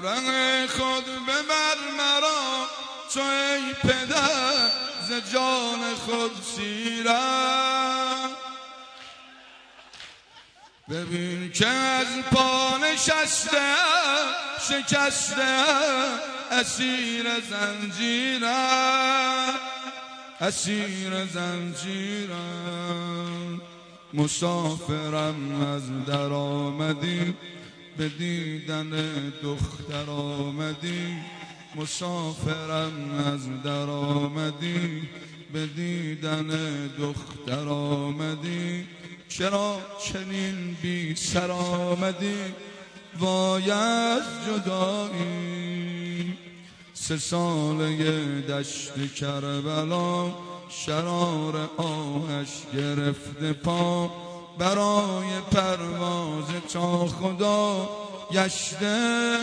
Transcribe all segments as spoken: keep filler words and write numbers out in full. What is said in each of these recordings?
ره خود ببر مرا چو ای پدر ز جان خود سیرم. ببین که از پا نشسته‌ام شکسته‌ام اسیر زنجیرم اسیر زنجیرم. مسافرم از در آمدی به دیدن دختر آمدی. مسافرم از در آمدی به دیدن دختر آمدی. چرا چنین بی سر آمدی وای از جدایی. سه ساله دشت کربلا شرار آهش گرفته پا. برای پرواز تا خدا گشته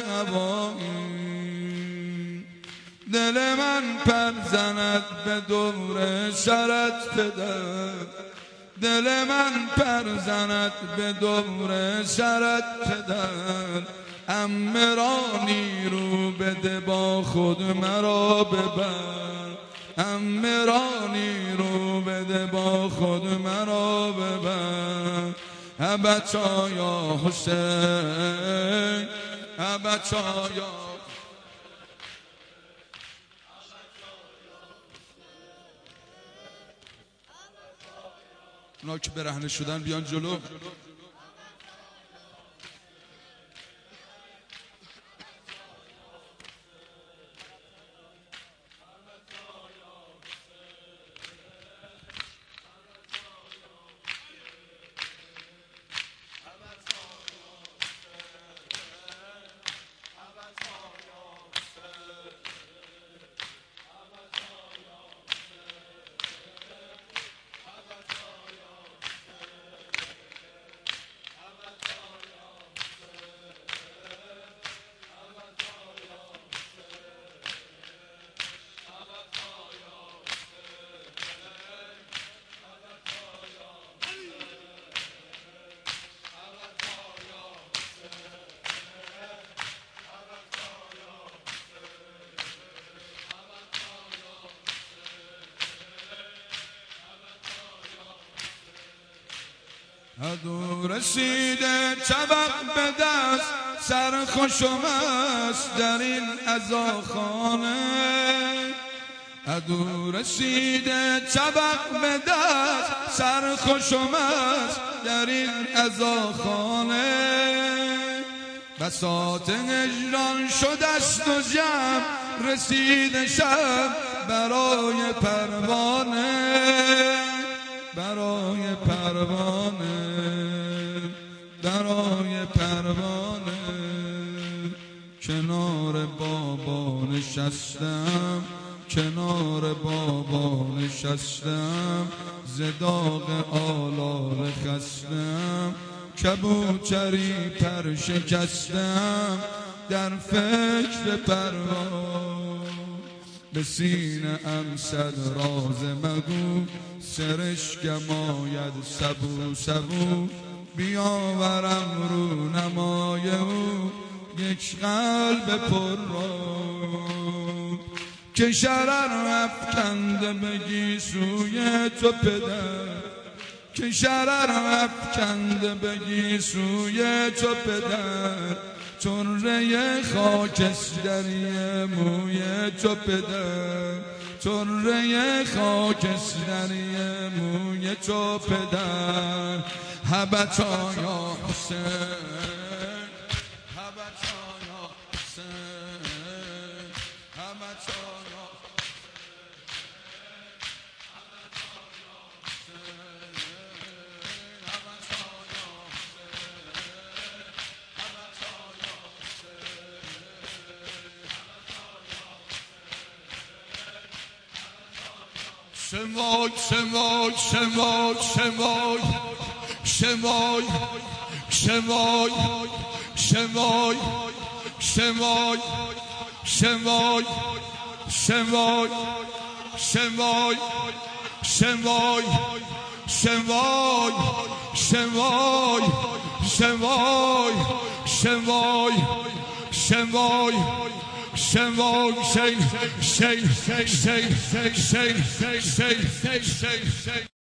هوایی. دل من پر زند به دور سرت پدر. دل من پر زند به دور سرت پدر. عمه را نیرو بده با خود مرا ببر. عمه را نیرو بده با خود مرا ببر. ابتا یا حسین ابتا یا اونا که برهنه شدن بیان جلو. عدو رسیده طبق به دست سرخوشم است در این عزاخانه. عدو رسیده طبق به دست سرخوشم است در این عزاخانه. بساط هجران شدست و جمع رسیده شب برای پروانه. برای پروانه برای پروانه. کنار بابا نشستم کنار بابا نشستم. ز داغ آلال خستم کبوتری پر شکستم. در فکر پرواز به سینه ام صد راز مگو. سرشکم آید سبو سبو. بیاورم رو نمای او یک قلب پر را. که شرر افکنده بگی سوی تو پدر. که شرر افکنده بگی سوی تو پدر. طره خاکستری موی تو پدر. طره خاکستری موی تو پدر. هبتا یا حسین هبتا یا حسین هبتا یا شمای شمای شمای شمای شمای شمای شمای شمای شمای شمای شمای شمای شمای شمای شمای شمای شنوای شنوای شین شین شین شین شین شین شین